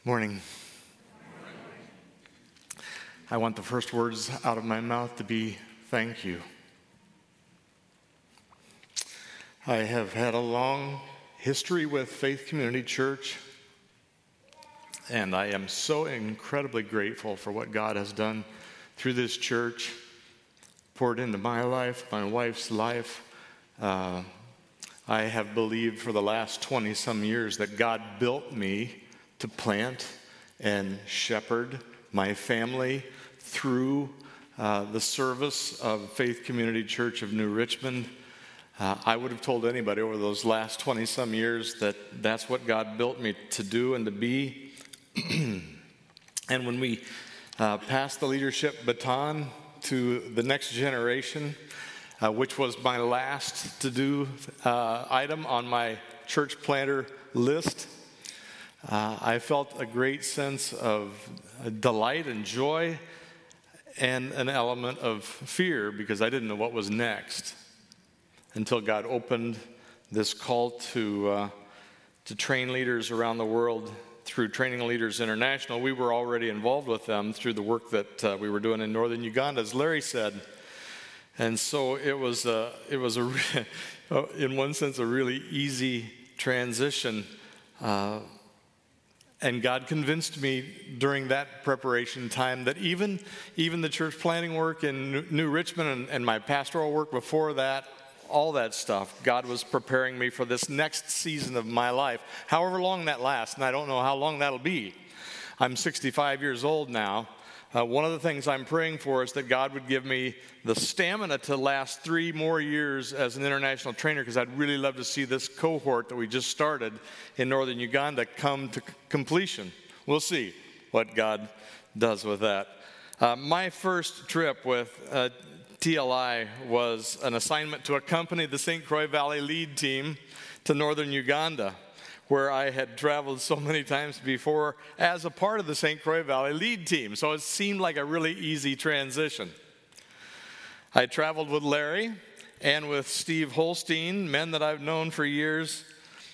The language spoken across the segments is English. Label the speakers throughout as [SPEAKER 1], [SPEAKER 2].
[SPEAKER 1] Morning. I want the first words out of my mouth to be thank you. I have had a long history with Faith Community Church, and I am so incredibly grateful for what God has done through this church, poured into my life, my wife's life. I have believed for the last 20-some years that God built me to plant and shepherd my family through the service of Faith Community Church of New Richmond. I would have told anybody over those last 20-some years that that's what God built me to do and to be. And when we passed the leadership baton to the next generation, which was my last to-do item on my church planter list, I felt a great sense of delight and joy and an element of fear because I didn't know what was next until God opened this call to train leaders around the world through Training Leaders International. We were already involved with them through the work that we were doing in northern Uganda, as Larry said. And so it was in one sense, a really easy transition. And God convinced me during that preparation time that even the church planting work in New Richmond and my pastoral work before that, all that stuff, God was preparing me for this next season of my life, however long that lasts, and I don't know how long that'll be. I'm 65 years old now. One of the things I'm praying for is that God would give me the stamina to last 3 more years as an international trainer, because I'd really love to see this cohort that we just started in northern Uganda come to completion. We'll see what God does with that. My first trip with TLI was an assignment to accompany the St. Croix Valley lead team to northern Uganda, where I had traveled so many times before as a part of the St. Croix Valley lead team. So it seemed like a really easy transition. I traveled with Larry and with Steve Holstein, men that I've known for years.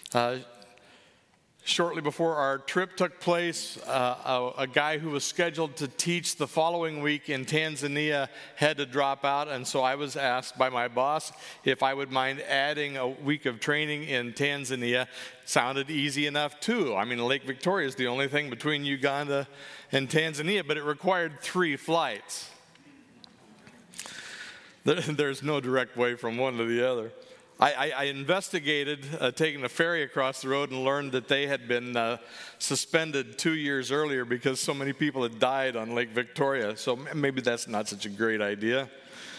[SPEAKER 1] Shortly before our trip took place, a guy who was scheduled to teach the following week in Tanzania had to drop out, and so I was asked by my boss if I would mind adding a week of training in Tanzania. Sounded easy enough too. I mean, Lake Victoria is the only thing between Uganda and Tanzania, but it required 3 flights. There's no direct way from one to the other. I investigated taking a ferry across the road and learned that they had been suspended 2 years earlier because so many people had died on Lake Victoria. So maybe that's not such a great idea.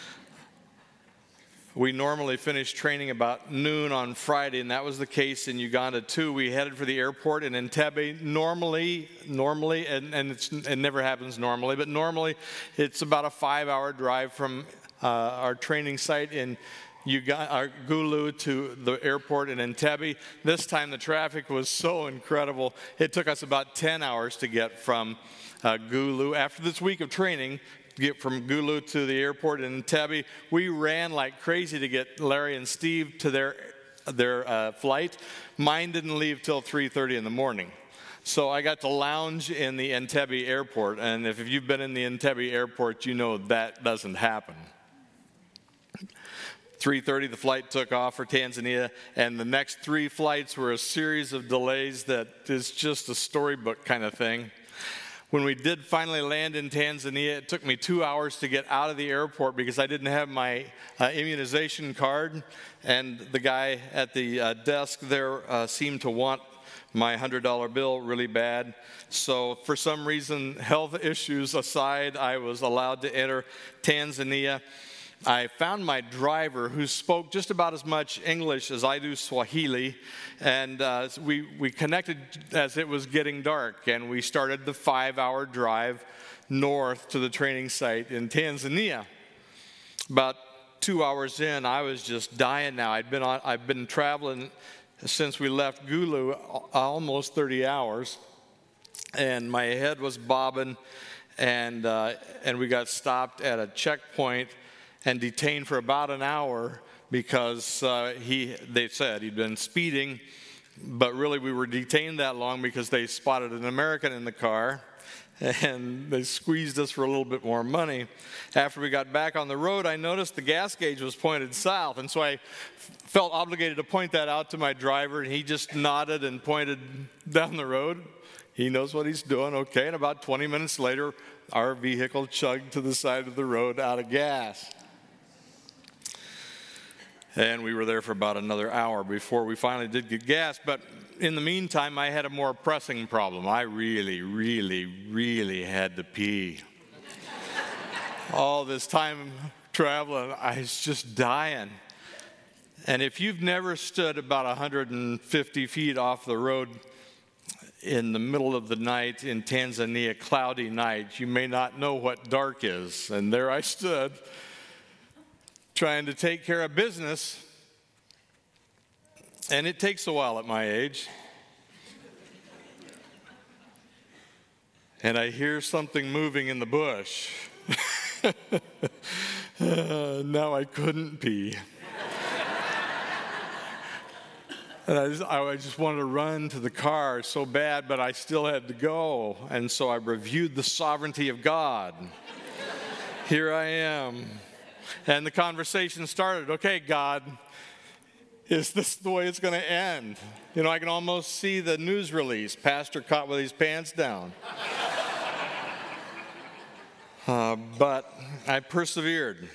[SPEAKER 1] We normally finish training about noon on Friday, and that was the case in Uganda too. We headed for the airport in Entebbe. Normally, and it never happens normally, but normally it's about a 5-hour drive from our training site in Gulu to the airport in Entebbe. This time the traffic was so incredible. It took us about 10 hours to get from Gulu. After this week of training, to get from Gulu to the airport in Entebbe, we ran like crazy to get Larry and Steve to their flight. Mine didn't leave till 3:30 in the morning. So I got to lounge in the Entebbe airport, and if you've been in the Entebbe airport, you know that doesn't happen. 3:30, the flight took off for Tanzania, and the next 3 flights were a series of delays that is just a storybook kind of thing. When we did finally land in Tanzania, it took me 2 hours to get out of the airport because I didn't have my immunization card, and the guy at the desk there seemed to want my $100 bill really bad. So for some reason, health issues aside, I was allowed to enter Tanzania. I found my driver, who spoke just about as much English as I do Swahili, and we connected as it was getting dark, and we started the 5-hour drive north to the training site in Tanzania. About 2 hours in, I was just dying now. I've been traveling since we left Gulu almost 30 hours, and my head was bobbing, and we got stopped at a checkpoint and detained for about an hour because they said he'd been speeding But really, we were detained that long because they spotted an American in the car, and they squeezed us for a little bit more money. After we got back on the road, I noticed the gas gauge was pointed south, and so I felt obligated to point that out to my driver, and he just nodded and pointed down the road. He knows what he's doing, okay. And about 20 minutes later, our vehicle chugged to the side of the road out of gas. And we were there for about another hour before we finally did get gas. But in the meantime, I had a more pressing problem. I really, really, really had to pee. All this time traveling, I was just dying. And if you've never stood about 150 feet off the road in the middle of the night in Tanzania, cloudy night, you may not know what dark is. And there I stood, trying to take care of business, and it takes a while at my age. And I hear something moving in the bush. Now I couldn't pee. And I just wanted to run to the car so bad, but I still had to go. And so I reviewed the sovereignty of God. Here I am. And the conversation started. Okay, God, is this the way it's going to end? You know, I can almost see the news release. Pastor caught with his pants down. But I persevered.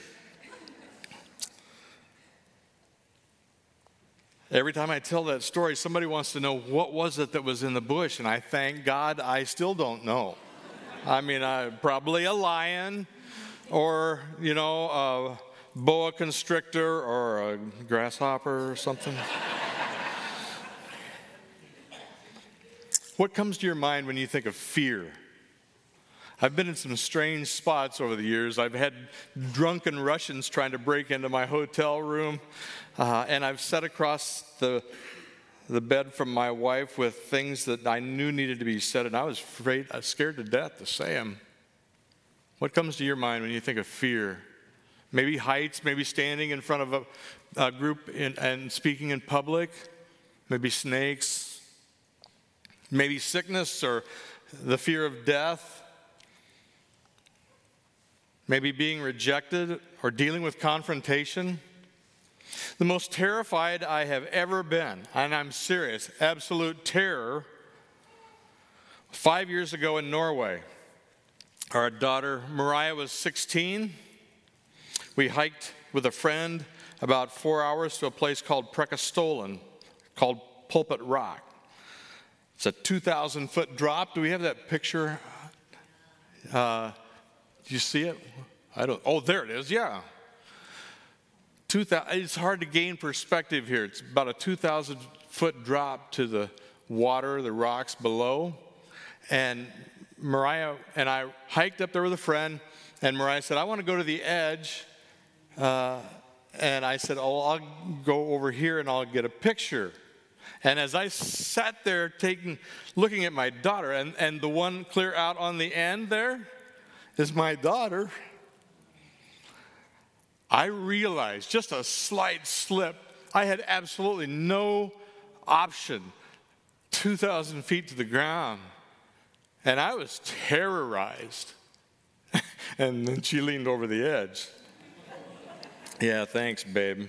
[SPEAKER 1] Every time I tell that story, somebody wants to know what was it that was in the bush, and I thank God I still don't know. I mean, probably a lion, or, you know, a boa constrictor, or a grasshopper or something. What comes to your mind when you think of fear? I've been in some strange spots over the years. I've had drunken Russians trying to break into my hotel room, and I've sat across the bed from my wife with things that I knew needed to be said, and I was scared to death to say them. What comes to your mind when you think of fear? Maybe heights, maybe standing in front of a group and speaking in public, maybe snakes, maybe sickness or the fear of death. Maybe being rejected or dealing with confrontation. The most terrified I have ever been, and I'm serious, absolute terror, 5 years ago in Norway. Our daughter Mariah was 16. We hiked with a friend about 4 hours to a place called Preikestolen, called Pulpit Rock. It's a 2,000-foot drop. Do we have that picture? Do you see it? Oh, there it is, yeah. It's hard to gain perspective here. It's about a 2,000-foot drop to the water, the rocks below. And Mariah and I hiked up there with a friend, and Mariah said, I want to go to the edge. And I said, oh, I'll go over here and I'll get a picture. And as I sat there looking at my daughter, and the one clear out on the end there is my daughter, I realized just a slight slip. I had absolutely no option. 2,000 feet to the ground. And I was terrorized. And then she leaned over the edge. Yeah, thanks, babe.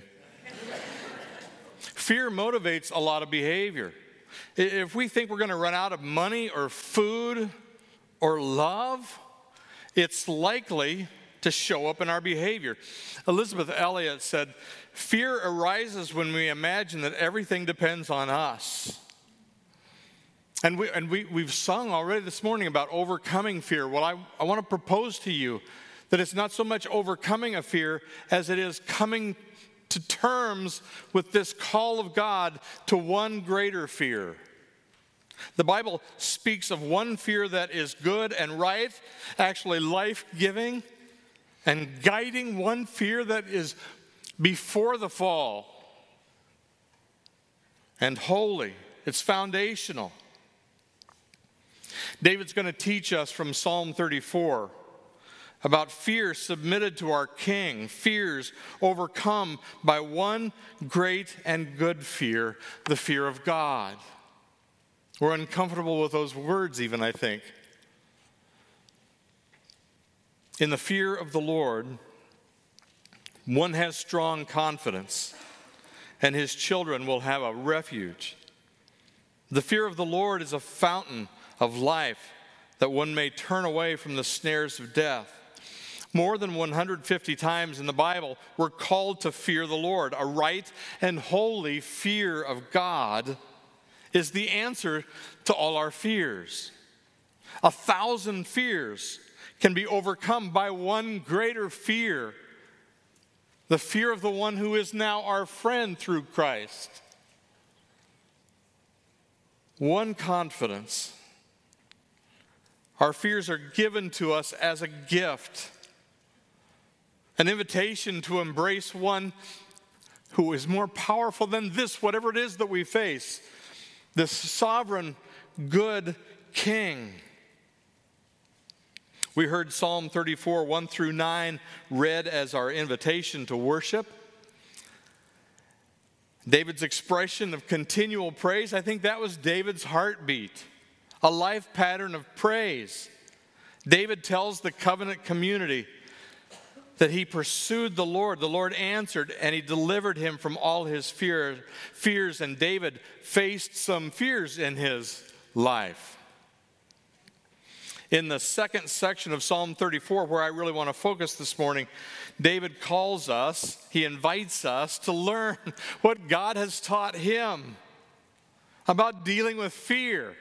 [SPEAKER 1] Fear motivates a lot of behavior. If we think we're going to run out of money or food or love, it's likely to show up in our behavior. Elizabeth Elliot said, fear arises when we imagine that everything depends on us. And we've sung already this morning about overcoming fear. Well, I want to propose to you that it's not so much overcoming a fear as it is coming to terms with this call of God to one greater fear. The Bible speaks of one fear that is good and right, actually life-giving, and guiding, one fear that is before the fall and holy. It's foundational. David's going to teach us from Psalm 34 about fear submitted to our King, fears overcome by one great and good fear, the fear of God. We're uncomfortable with those words even, I think. In the fear of the Lord, one has strong confidence, and his children will have a refuge. The fear of the Lord is a fountain of life, that one may turn away from the snares of death. More than 150 times in the Bible, we're called to fear the Lord. A right and holy fear of God is the answer to all our fears. 1,000 fears can be overcome by one greater fear, the fear of the one who is now our friend through Christ. One confidence. Our fears are given to us as a gift, an invitation to embrace one who is more powerful than this, whatever it is that we face, this sovereign, good King. We heard Psalm 34, 1 through 9, read as our invitation to worship. David's expression of continual praise, I think that was David's heartbeat, a life pattern of praise. David tells the covenant community that he pursued the Lord answered, and he delivered him from all his fears, and David faced some fears in his life. In the second section of Psalm 34, where I really want to focus this morning, David calls us, he invites us to learn what God has taught him about dealing with fear.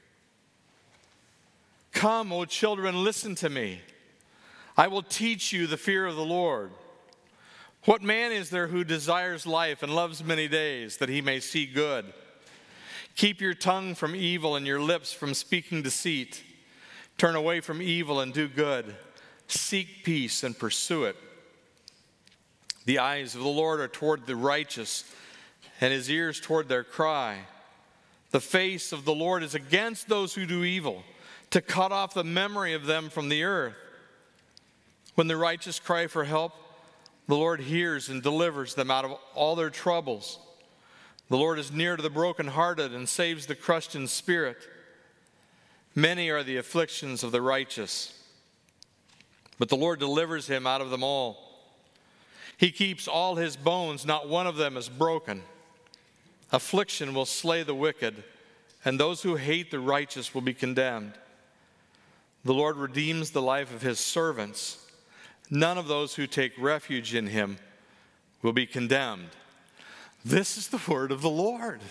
[SPEAKER 1] Come, O children, listen to me. I will teach you the fear of the Lord. What man is there who desires life and loves many days, that he may see good? Keep your tongue from evil and your lips from speaking deceit. Turn away from evil and do good. Seek peace and pursue it. The eyes of the Lord are toward the righteous, and his ears toward their cry. The face of the Lord is against those who do evil, to cut off the memory of them from the earth. When the righteous cry for help, the Lord hears and delivers them out of all their troubles. The Lord is near to the brokenhearted and saves the crushed in spirit. Many are the afflictions of the righteous, but the Lord delivers him out of them all. He keeps all his bones, not one of them is broken. Affliction will slay the wicked, and those who hate the righteous will be condemned. The Lord redeems the life of his servants. None of those who take refuge in him will be condemned. This is the word of the Lord.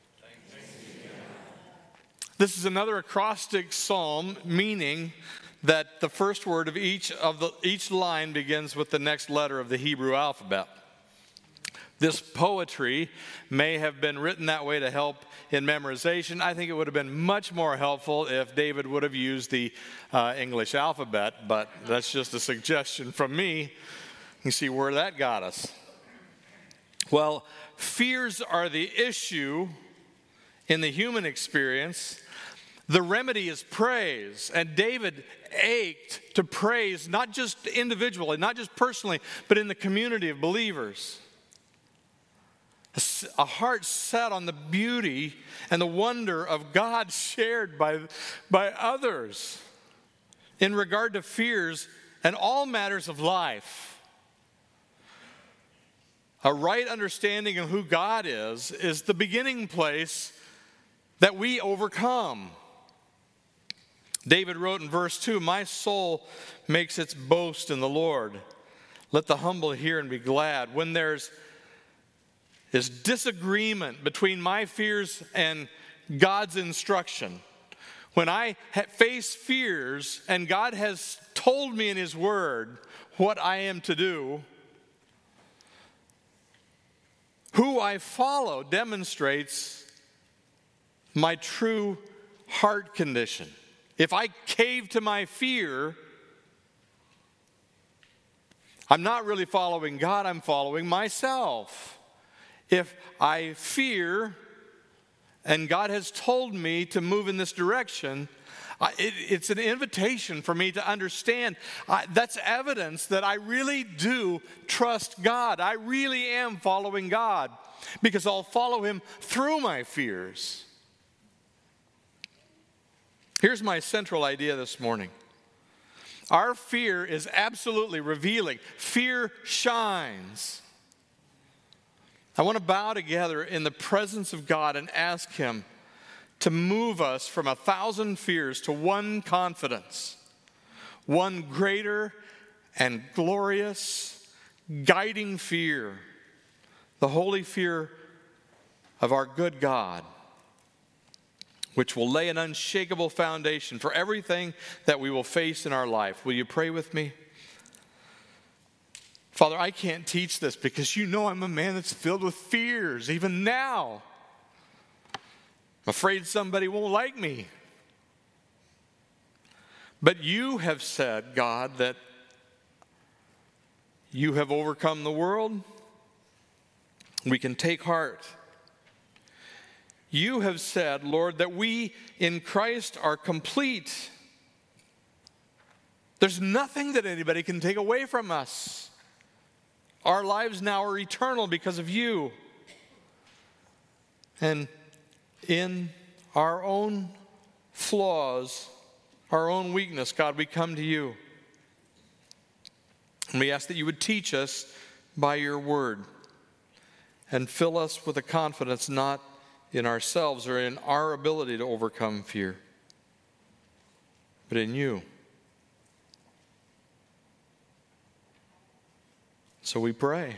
[SPEAKER 1] This is another acrostic psalm, meaning that the first word of each line begins with the next letter of the Hebrew alphabet. This poetry may have been written that way to help in memorization. I think it would have been much more helpful if David would have used the English alphabet, but that's just a suggestion from me. You see where that got us. Well, fears are the issue in the human experience. The remedy is praise, and David ached to praise not just individually, not just personally, but in the community of believers. A heart set on the beauty and the wonder of God shared by others in regard to fears and all matters of life. A right understanding of who God is the beginning place that we overcome. David wrote in verse 2, "My soul makes its boast in the Lord. Let the humble hear and be glad." When there's disagreement between my fears and God's instruction, when I face fears and God has told me in his word what I am to do, who I follow demonstrates my true heart condition. If I cave to my fear, I'm not really following God, I'm following myself. If I fear, and God has told me to move in this direction, It's an invitation for me to understand. That's evidence that I really do trust God. I really am following God because I'll follow him through my fears. Here's my central idea this morning. Our fear is absolutely revealing. Fear shines. I want to bow together in the presence of God and ask him to move us from 1,000 fears to one confidence, one greater and glorious guiding fear, the holy fear of our good God, which will lay an unshakable foundation for everything that we will face in our life. Will you pray with me? Father, I can't teach this because you know I'm a man that's filled with fears, even now. I'm afraid somebody won't like me. But you have said, God, that you have overcome the world. We can take heart. You have said, Lord, that we in Christ are complete. There's nothing that anybody can take away from us. Our lives now are eternal because of you. And in our own flaws, our own weakness, God, we come to you. And we ask that you would teach us by your word and fill us with a confidence not in ourselves or in our ability to overcome fear, but in you. So we pray.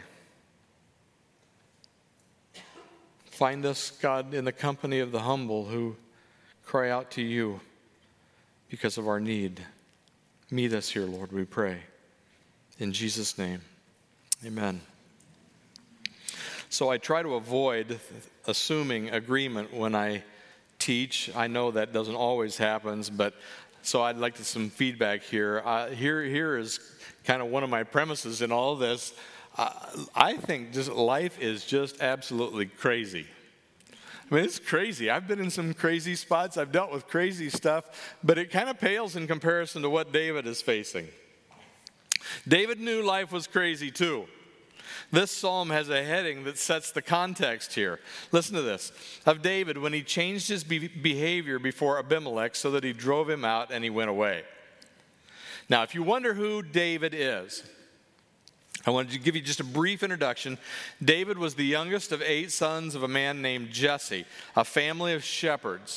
[SPEAKER 1] Find us, God, in the company of the humble who cry out to you because of our need. Meet us here, Lord, we pray. In Jesus' name, amen. So I try to avoid assuming agreement when I teach. I know that doesn't always happen, but so I'd like some feedback here. Here is kind of one of my premises in all of this. I think just life is just absolutely crazy. I mean, it's crazy. I've been in some crazy spots. I've dealt with crazy stuff, but it kind of pales in comparison to what David is facing. David knew life was crazy too. This psalm has a heading that sets the context here. Listen to this. Of David when he changed his behavior before Abimelech so that he drove him out and he went away. Now, if you wonder who David is, I wanted to give you just a brief introduction. David was the youngest of 8 sons of a man named Jesse, a family of shepherds.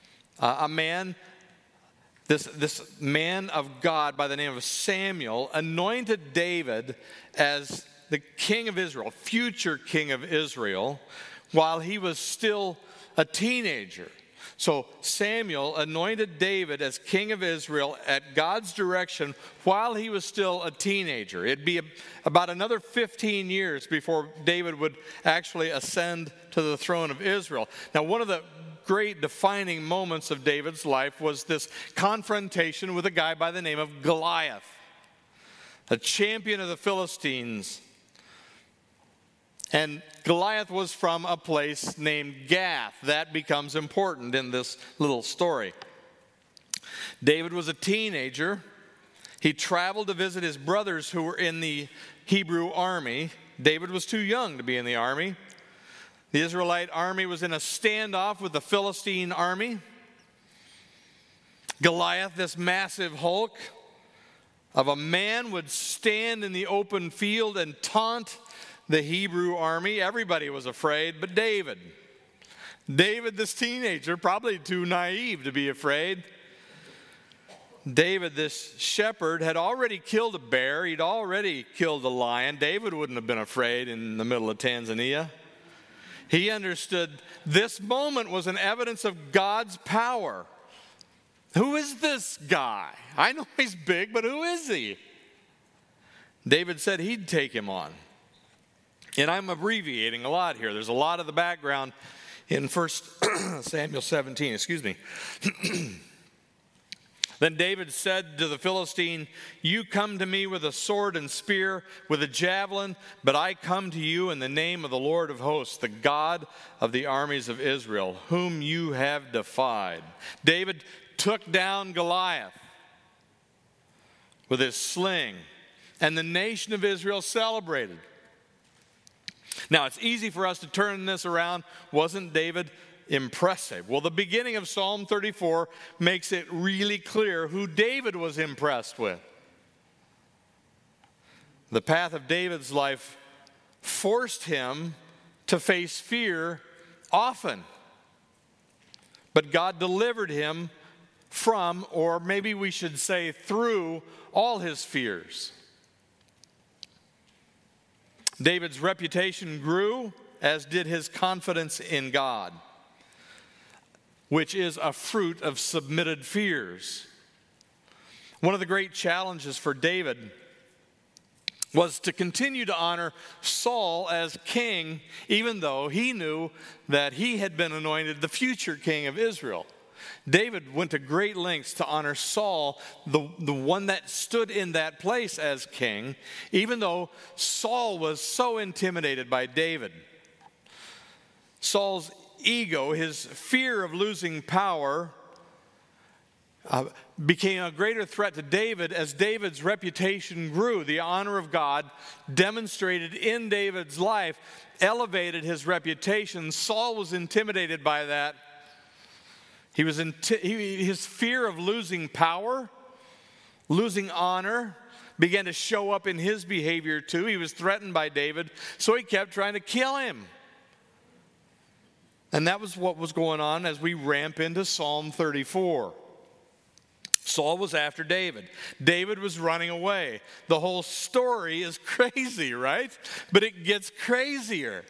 [SPEAKER 1] This man of God by the name of Samuel anointed David as the king of Israel, future king of Israel, while he was still a teenager. So Samuel anointed David as king of Israel at God's direction while he was still a teenager. It'd be about another 15 years before David would actually ascend to the throne of Israel. Now, one of the great defining moments of David's life was this confrontation with a guy by the name of Goliath, a champion of the Philistines. And Goliath was from a place named Gath. That becomes important in this little story. David was a teenager. He traveled to visit his brothers who were in the Hebrew army. David was too young to be in the army. The Israelite army was in a standoff with the Philistine army. Goliath, this massive hulk of a man, would stand in the open field and taunt the Hebrew army. Everybody was afraid but David. David, this teenager, probably too naive to be afraid. David, this shepherd, had already killed a bear. He'd already killed a lion. David wouldn't have been afraid in the middle of Tanzania. He understood this moment was an evidence of God's power. Who is this guy? I know he's big, but who is he? David said he'd take him on. And I'm abbreviating a lot here. There's a lot of the background in 1 Samuel 17. Then David said to the Philistine, "You come to me with a sword and spear, with a javelin, but I come to you in the name of the Lord of hosts, the God of the armies of Israel, whom you have defied." David took down Goliath with his sling, and the nation of Israel celebrated. Now, it's easy for us to turn this around. Wasn't David impressive? Well, the beginning of Psalm 34 makes it really clear who David was impressed with. The path of David's life forced him to face fear often. But God delivered him from, or maybe we should say through, all his fears. David's reputation grew, as did his confidence in God, which is a fruit of submitted fears. One of the great challenges for David was to continue to honor Saul as king, even though he knew that he had been anointed the future king of Israel. David went to great lengths to honor Saul, the one that stood in that place as king, even though Saul was so intimidated by David. Saul's ego, his fear of losing power, became a greater threat to David as David's reputation grew. The honor of God demonstrated in David's life elevated his reputation. Saul was intimidated by that. His fear of losing power, losing honor, began to show up in his behavior too. He was threatened by David, so he kept trying to kill him. And that was what was going on as we ramp into Psalm 34. Saul was after David. David was running away. The whole story is crazy, right? But it gets crazier.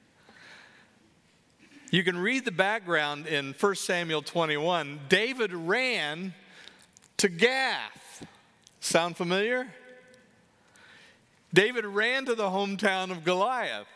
[SPEAKER 1] You can read the background in 1 Samuel 21. David ran to Gath. Sound familiar? David ran to the hometown of Goliath.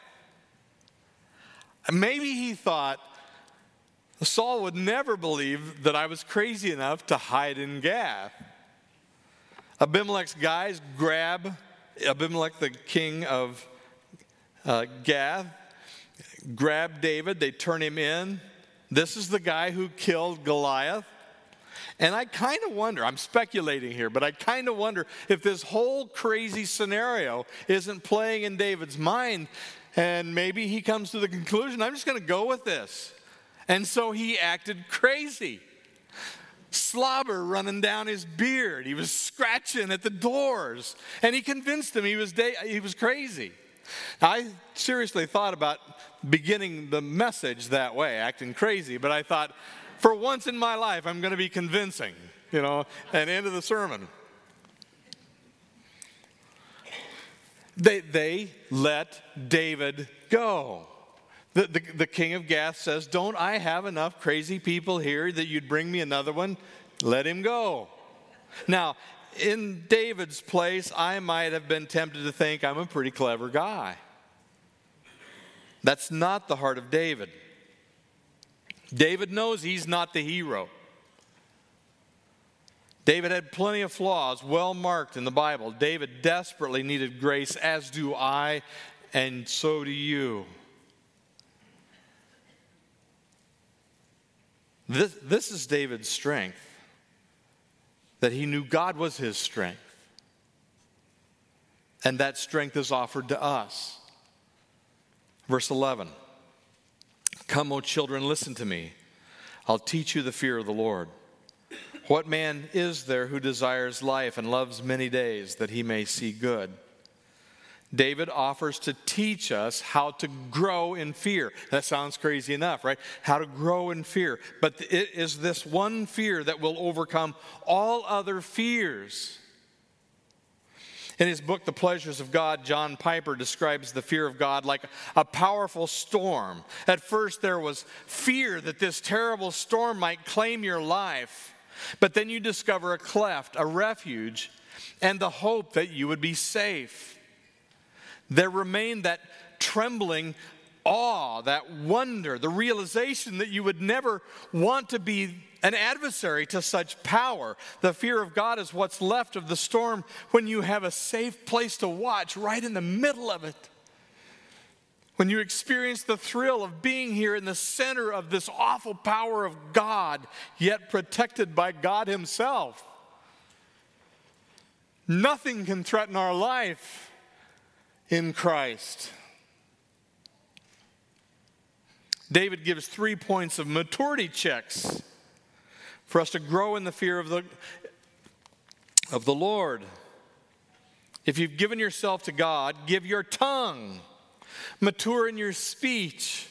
[SPEAKER 1] Maybe he thought, Saul would never believe that I was crazy enough to hide in Gath. Abimelech's guys grab Abimelech, the king of Gath, grab David. They turn him in. This is the guy who killed Goliath. And I kind of wonder, I'm speculating here, but I kind of wonder if this whole crazy scenario isn't playing in David's mind, and maybe he comes to the conclusion, I'm just going to go with this. And so he acted crazy. Slobber running down his beard. He was scratching at the doors. And he convinced him he was crazy. Now, I seriously thought about beginning the message that way, acting crazy. But I thought, for once in my life, I'm going to be convincing, and end of the sermon. They let David go. The king of Gath says, don't I have enough crazy people here that you'd bring me another one? Let him go. Now, in David's place, I might have been tempted to think I'm a pretty clever guy. That's not the heart of David. David knows he's not the hero. David had plenty of flaws, well marked in the Bible. David desperately needed grace, as do I, and so do you. This is David's strength, that he knew God was his strength. And that strength is offered to us. Verse 11, come, O children, listen to me. I'll teach you the fear of the Lord. What man is there who desires life and loves many days that he may see good? David offers to teach us how to grow in fear. That sounds crazy enough, right? How to grow in fear. But it is this one fear that will overcome all other fears. In his book, The Pleasures of God, John Piper describes the fear of God like a powerful storm. At first, there was fear that this terrible storm might claim your life. But then you discover a cleft, a refuge, and the hope that you would be safe. There remained that trembling awe, that wonder, the realization that you would never want to be an adversary to such power. The fear of God is what's left of the storm when you have a safe place to watch right in the middle of it. When you experience the thrill of being here in the center of this awful power of God, yet protected by God Himself. Nothing can threaten our life in Christ. David gives 3 points of maturity checks for us to grow in the fear of the Lord. If you've given yourself to God, give your tongue. Mature in your speech,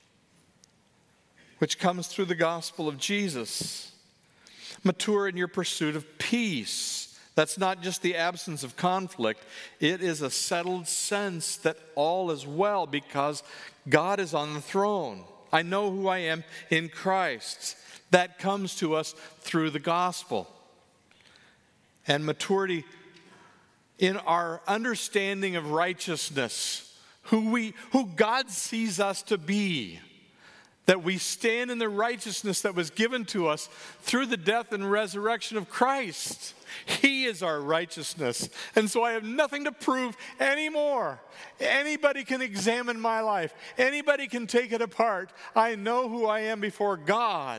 [SPEAKER 1] which comes through the gospel of Jesus. Mature in your pursuit of peace. That's not just the absence of conflict. It is a settled sense that all is well because God is on the throne. I know who I am in Christ. That comes to us through the gospel. And maturity in our understanding of righteousness, who God sees us to be, that we stand in the righteousness that was given to us through the death and resurrection of Christ. He is our righteousness. And so I have nothing to prove anymore. Anybody can examine my life. Anybody can take it apart. I know who I am before God.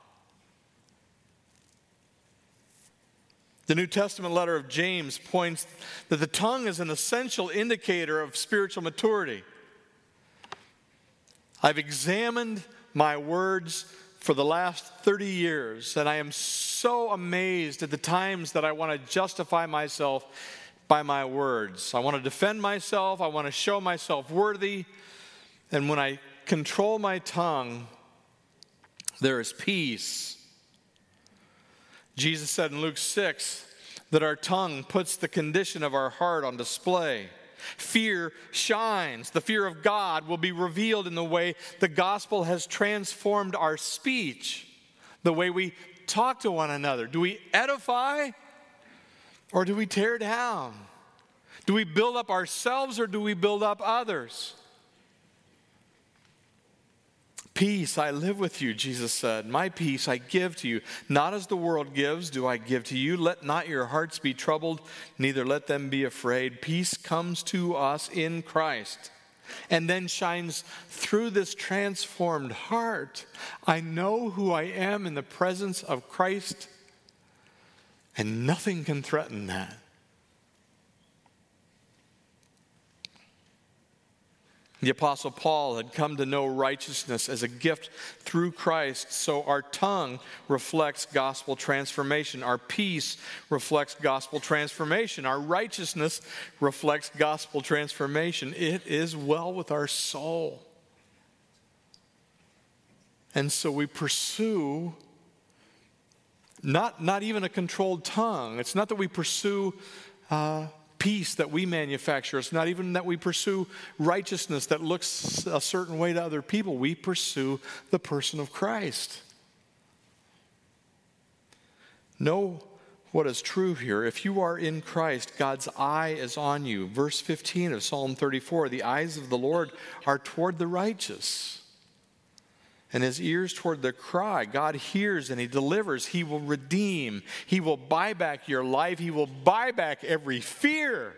[SPEAKER 1] The New Testament letter of James points that the tongue is an essential indicator of spiritual maturity. I've examined my words for the last 30 years, and I am so amazed at the times that I want to justify myself by my words. I want to defend myself. I want to show myself worthy. And when I control my tongue, there is peace. Jesus said in Luke 6 that our tongue puts the condition of our heart on display. Fear shines. The fear of God will be revealed in the way the gospel has transformed our speech, the way we talk to one another. Do we edify or do we tear down? Do we build up ourselves or do we build up others? Peace I live with you, Jesus said. My peace I give to you. Not as the world gives do I give to you. Let not your hearts be troubled, neither let them be afraid. Peace comes to us in Christ and then shines through this transformed heart. I know who I am in the presence of Christ, and nothing can threaten that. The Apostle Paul had come to know righteousness as a gift through Christ, so our tongue reflects gospel transformation. Our peace reflects gospel transformation. Our righteousness reflects gospel transformation. It is well with our soul. And so we pursue not even a controlled tongue. It's not that we pursue peace that we manufacture. It's not even that we pursue righteousness that looks a certain way to other people. We pursue the person of Christ. Know what is true here. If you are in Christ, God's eye is on you. Verse 15 of Psalm 34, the eyes of the Lord are toward the righteous, and his ears toward their cry. God hears and he delivers. He will redeem. He will buy back your life. He will buy back every fear.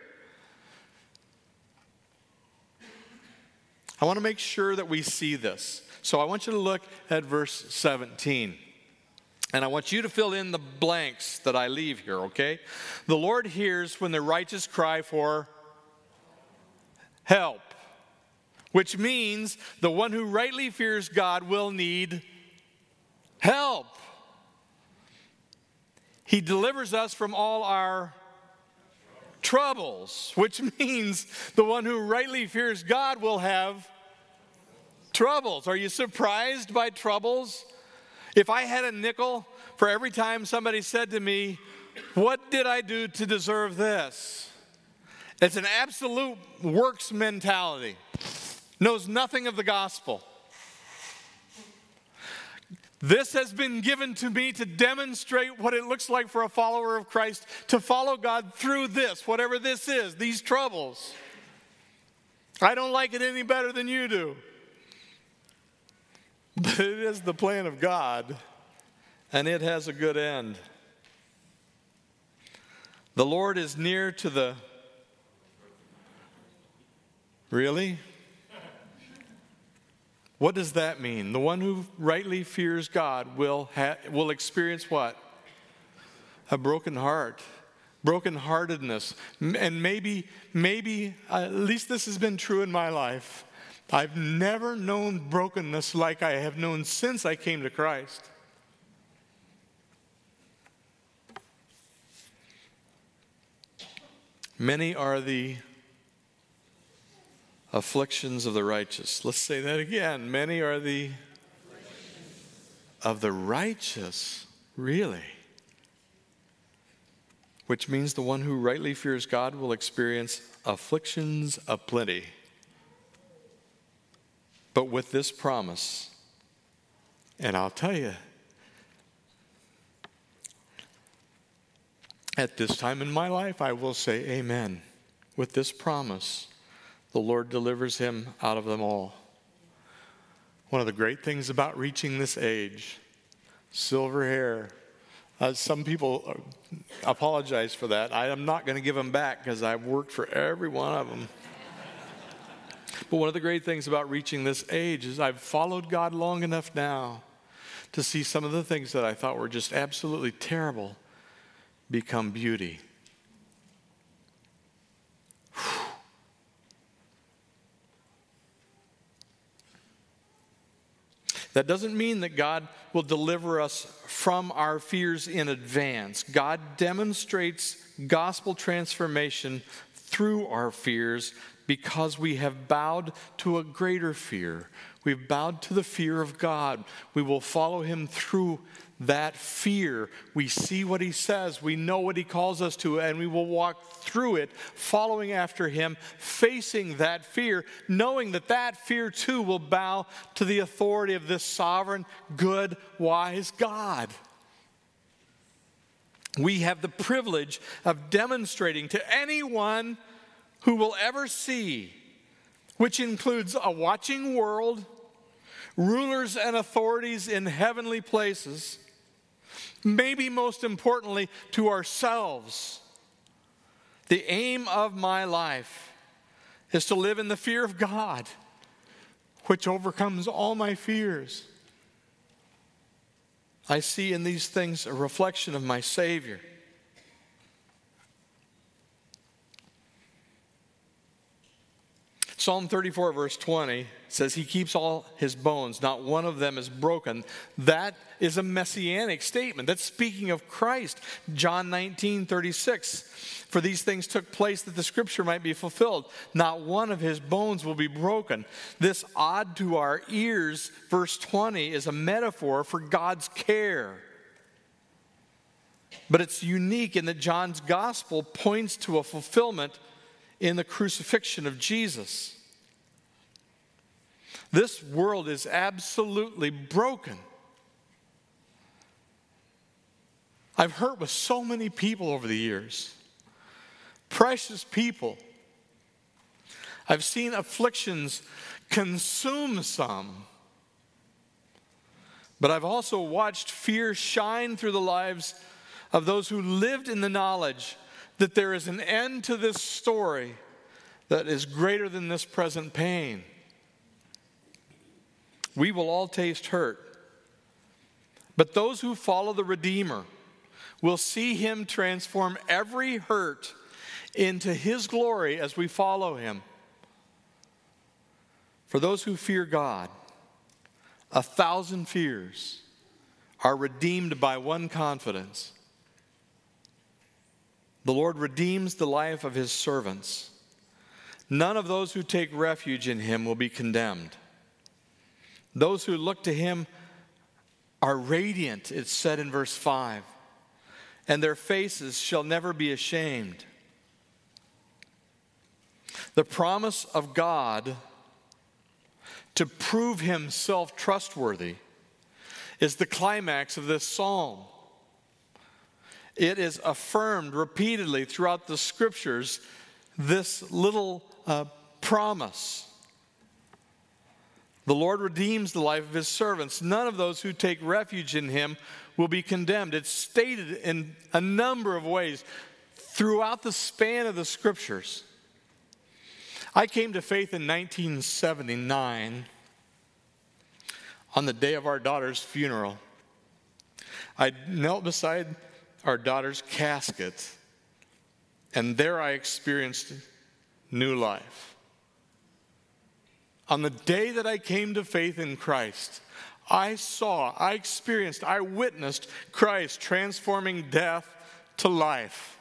[SPEAKER 1] I want to make sure that we see this. So I want you to look at verse 17. And I want you to fill in the blanks that I leave here, okay? The Lord hears when the righteous cry for help. Which means the one who rightly fears God will need help. He delivers us from all our troubles, which means the one who rightly fears God will have troubles. Are you surprised by troubles? If I had a nickel for every time somebody said to me, "What did I do to deserve this?" It's an absolute works mentality. Knows nothing of the gospel. This has been given to me to demonstrate what it looks like for a follower of Christ to follow God through this, whatever this is, these troubles. I don't like it any better than you do. But it is the plan of God, and it has a good end. The Lord is near to the... Really? What does that mean? The one who rightly fears God will experience what? A broken heart, brokenheartedness. And maybe, at least this has been true in my life. I've never known brokenness like I have known since I came to Christ. Many are the afflictions of the righteous. Let's say that again. Many are the of the righteous. Really? Which means the one who rightly fears God will experience afflictions aplenty. But with this promise, and I'll tell you, at this time in my life, I will say amen. With this promise, the Lord delivers him out of them all. One of the great things about reaching this age, silver hair. Some people apologize for that. I am not going to give them back because I've worked for every one of them. But one of the great things about reaching this age is I've followed God long enough now to see some of the things that I thought were just absolutely terrible become beauty. That doesn't mean that God will deliver us from our fears in advance. God demonstrates gospel transformation through our fears because we have bowed to a greater fear. We've bowed to the fear of God. We will follow him through that fear. We see what he says. We know what he calls us to, and we will walk through it, following after him, facing that fear, knowing that that fear too will bow to the authority of this sovereign, good, wise God. We have the privilege of demonstrating to anyone who will ever see, which includes a watching world, rulers and authorities in heavenly places, maybe most importantly to ourselves. The aim of my life is to live in the fear of God, which overcomes all my fears. I see in these things a reflection of my Savior. Psalm 34, verse 20 says he keeps all his bones. Not one of them is broken. That is a messianic statement. That's speaking of Christ. John 19, 36. For these things took place that the scripture might be fulfilled. Not one of his bones will be broken. This odd to our ears, verse 20, is a metaphor for God's care. But it's unique in that John's gospel points to a fulfillment in the crucifixion of Jesus. This world is absolutely broken. I've hurt with so many people over the years. Precious people. I've seen afflictions consume some. But I've also watched fear shine through the lives of those who lived in the knowledge that there is an end to this story that is greater than this present pain. We will all taste hurt. But those who follow the Redeemer will see him transform every hurt into his glory as we follow him. For those who fear God, 1,000 fears are redeemed by one confidence. The Lord redeems the life of his servants. None of those who take refuge in him will be condemned. Those who look to him are radiant, it's said in verse 5, and their faces shall never be ashamed. The promise of God to prove himself trustworthy is the climax of this psalm. It is affirmed repeatedly throughout the scriptures, this little promise. The Lord redeems the life of his servants. None of those who take refuge in him will be condemned. It's stated in a number of ways throughout the span of the scriptures. I came to faith in 1979. on the day of our daughter's funeral, I knelt beside our daughter's casket, and there I experienced new life. On the day that I came to faith in Christ, I witnessed Christ transforming death to life.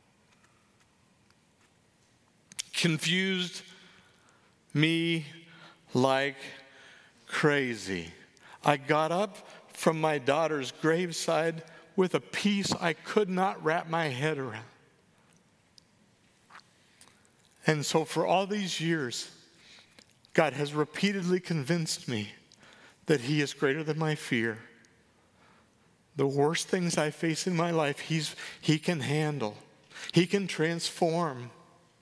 [SPEAKER 1] Confused me like crazy. I got up from my daughter's graveside with a peace I could not wrap my head around. And so for all these years, God has repeatedly convinced me that He is greater than my fear. The worst things I face in my life, He can handle. He can transform.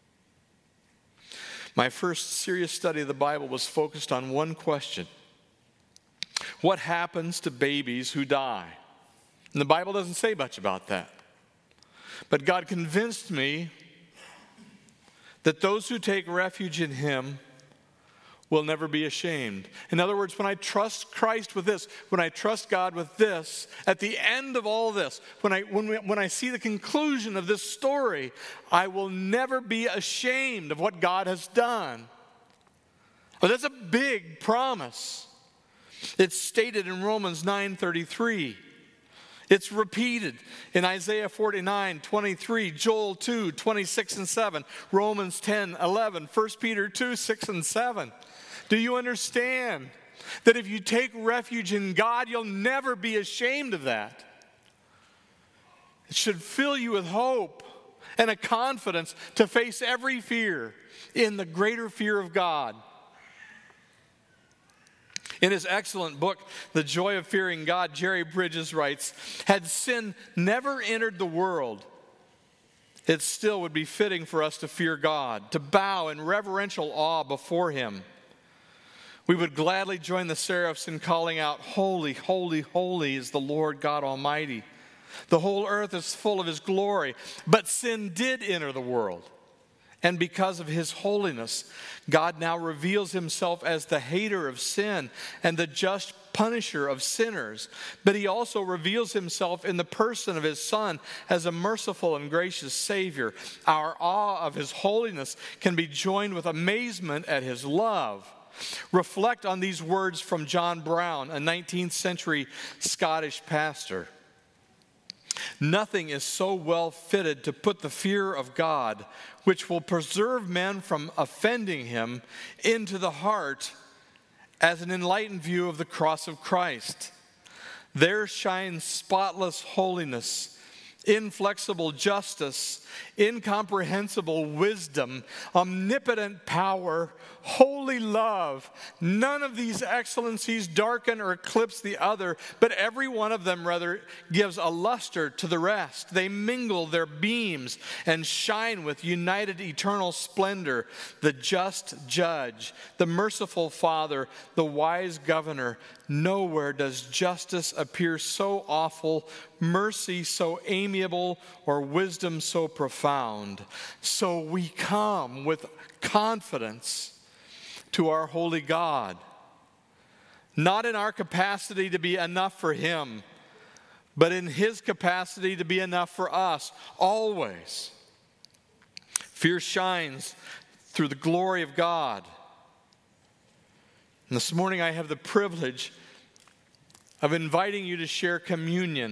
[SPEAKER 1] My first serious study of the Bible was focused on one question. What happens to babies who die? And the Bible doesn't say much about that. But God convinced me that those who take refuge in Him will never be ashamed. In other words, when I trust Christ with this, when I trust God with this, at the end of all this, when I see the conclusion of this story, I will never be ashamed of what God has done. Well, that's a big promise. It's stated in Romans 9:33. It's repeated in Isaiah 49:23, Joel 2:26 and 7, Romans 10:11, 1 Peter 2:6 and 7. Do you understand that if you take refuge in God, you'll never be ashamed of that? It should fill you with hope and a confidence to face every fear in the greater fear of God. In his excellent book, The Joy of Fearing God, Jerry Bridges writes, had sin never entered the world, it still would be fitting for us to fear God, to bow in reverential awe before Him. We would gladly join the seraphs in calling out, "Holy, holy, holy is the Lord God Almighty. The whole earth is full of His glory." But sin did enter the world. And because of His holiness, God now reveals Himself as the hater of sin and the just punisher of sinners. But He also reveals Himself in the person of His Son as a merciful and gracious Savior. Our awe of His holiness can be joined with amazement at His love. Reflect on these words from John Brown, a 19th century Scottish pastor. Nothing is so well fitted to put the fear of God, which will preserve men from offending Him, into the heart as an enlightened view of the cross of Christ. There shines spotless holiness, inflexible justice, incomprehensible wisdom, omnipotent power, holy love. None of these excellencies darken or eclipse the other, but every one of them rather gives a luster to the rest. They mingle their beams and shine with united eternal splendor. The just judge, the merciful Father, the wise governor. Nowhere does justice appear so awful, mercy so amiable, or wisdom so profound. So we come with confidence to our holy God, not in our capacity to be enough for Him, but in His capacity to be enough for us, always. Fear shines through the glory of God. And this morning I have the privilege of inviting you to share communion.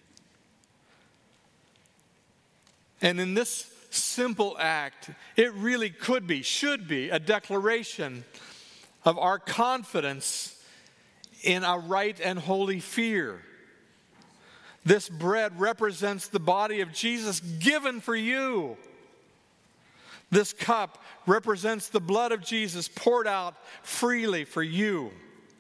[SPEAKER 1] And in this simple act, it really should be a declaration of our confidence in a right and holy fear. This bread represents the body of Jesus given for you. This cup represents the blood of Jesus poured out freely for you.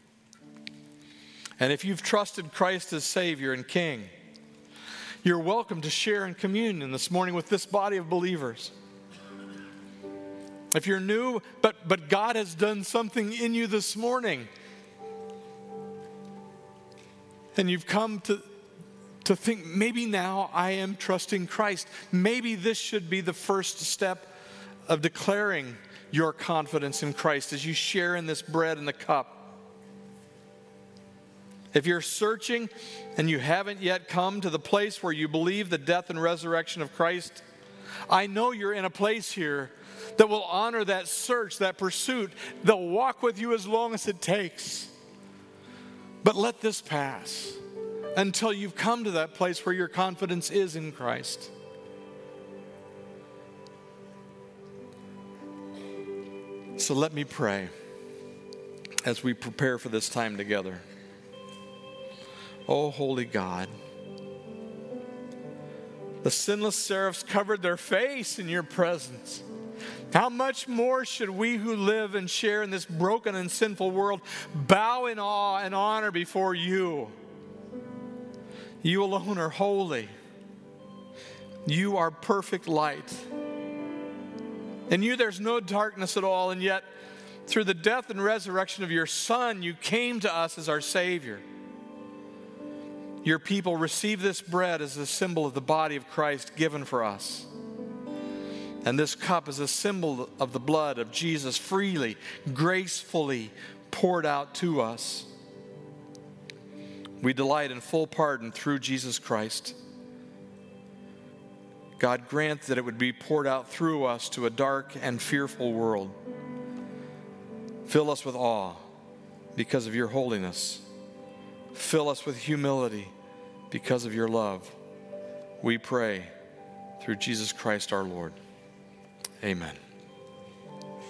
[SPEAKER 1] And if you've trusted Christ as Savior and King, you're welcome to share in communion this morning with this body of believers. If you're new, but God has done something in you this morning, and you've come to think, maybe now I am trusting Christ. Maybe this should be the first step of declaring your confidence in Christ as you share in this bread and the cup.
[SPEAKER 2] If you're searching and you haven't yet come to the place where you believe the death and resurrection of Christ, I know you're in a place here that will honor that search, that pursuit. They'll walk with you as long as it takes. But let this pass until you've come to that place where your confidence is in Christ. So let me pray as we prepare for this time together. Oh, holy God, the sinless seraphs covered their face in your presence. How much more should we who live and share in this broken and sinful world bow in awe and honor before you? You alone are holy. You are perfect light. In you there's no darkness at all, and yet through the death and resurrection of your Son, you came to us as our Savior. Your people receive this bread as a symbol of the body of Christ given for us. And this cup is a symbol of the blood of Jesus freely, gracefully poured out to us. We delight in full pardon through Jesus Christ. God, grant that it would be poured out through us to a dark and fearful world. Fill us with awe because of your holiness. Fill us with humility because of your love. We pray through Jesus Christ our Lord. Amen.